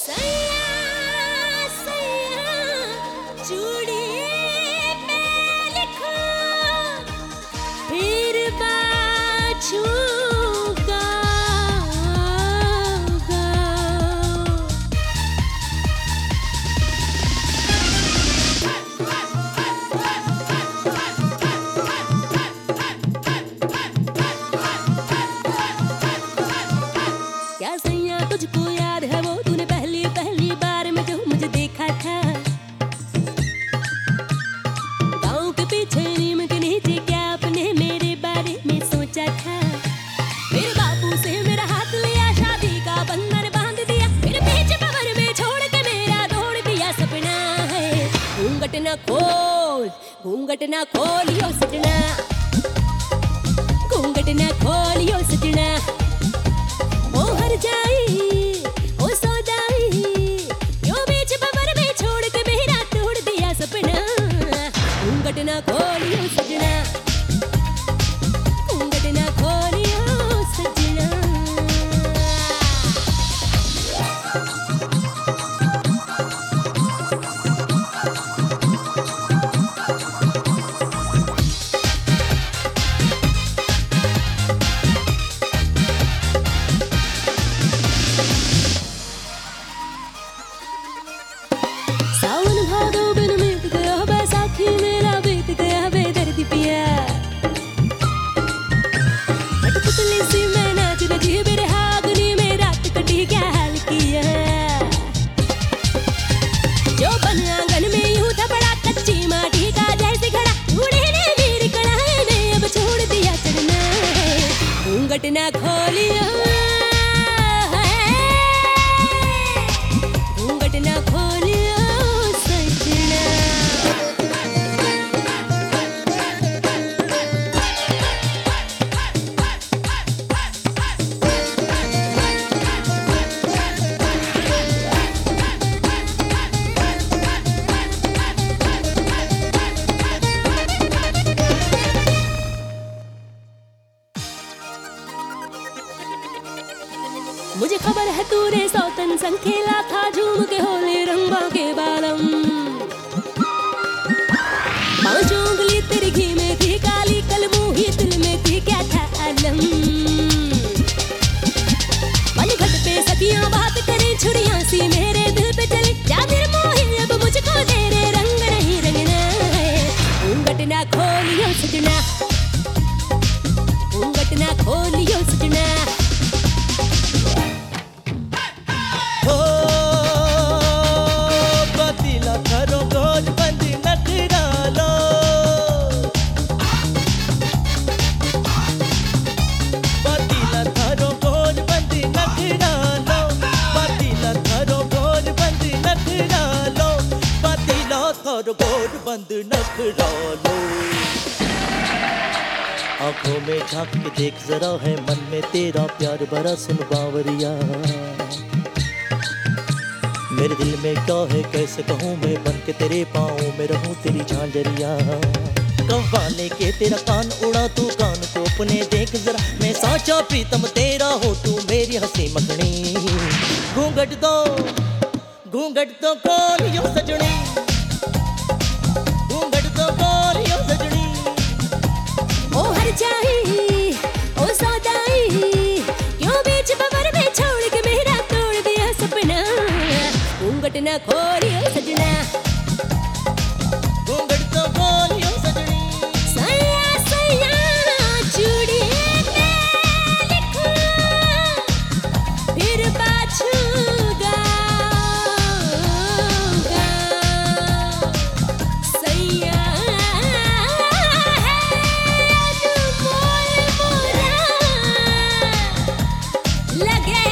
सैया सैया चूड़ी पे लिखो फिर बाछूगा क्या सैया तुझको याद है वो तूने पहली पहली बार में जो मुझे देखा था गाँव के पीछे नीम के नीचे क्या अपने मेरे बारे में सोचा था फिर बापू से मेरा हाथ लिया शादी का बंधन बांध दिया फिर बीच भंवर में छोड़ के मेरा तोड़ दिया सपना है घूंघट ना खोलियो सजना घूंघट ना खोलियो सजना ओ हर जाई ओ सौदाई यो बीच भंवर में छोड़ के मेरा तोड़ दिया सपना घूंघट ना खोलियो सजना घूंघट ना खोलियो सजना सावन भादो बिन मीत गया बैसाखी मेला बीत गया बेदर्दी पिया कठपुतली सी मैं नाच रही मेरे हागनी में रात कटी क्या हाल किया जो बन आंगन में यूं था बड़ा कच्ची माटी का जैसे खड़ा बूढ़े ने मेरी कढ़ाई में अब छोड़ दिया चढ़ना घूंघट ना खोलियो घूंघट ना खोलियो सजना मुझे खबर है तूने सौतन संग खेला था झूम के होले रंगों के बालम पांचों उंगली तेरी घी में थी काली कलमुही दिल में थी क्या था अलम पलघट पे सखियां बात करें छुड़ियां सी मेरे दिल पे चले जा मेरे मोहे अब मुझको तेरे रंग नहीं रंगना है घूंघट ना खोलियो सजना घूंघट ना खोलियो सजना गोर बंद नखरा लो आंखों में झांक के देख जरा है मन में तेरा प्यार भरा सुन बावरिया मेरे दिल में क्या है कैसे कहूँ मैं बन के तेरे पाँव में रहूँ तेरी झांझरिया कव्वाले के तेरा कान उड़ा तू कान को अपने देख जरा मैं साचा प्रीतम तेरा हो तू मेरी हंसी मखनी घूंघट दो खोलियो सजनी ओ हर जाई ओ सौदाई क्यों बीच भंवर में छोड़ के मेरा तोड़ दिया सपना घूंघट ना खोलियो सजना घूंघट तो खोलियो सजनी सैया सैया चूड़ी पे लिखो फिर बाछूगा सैया लगे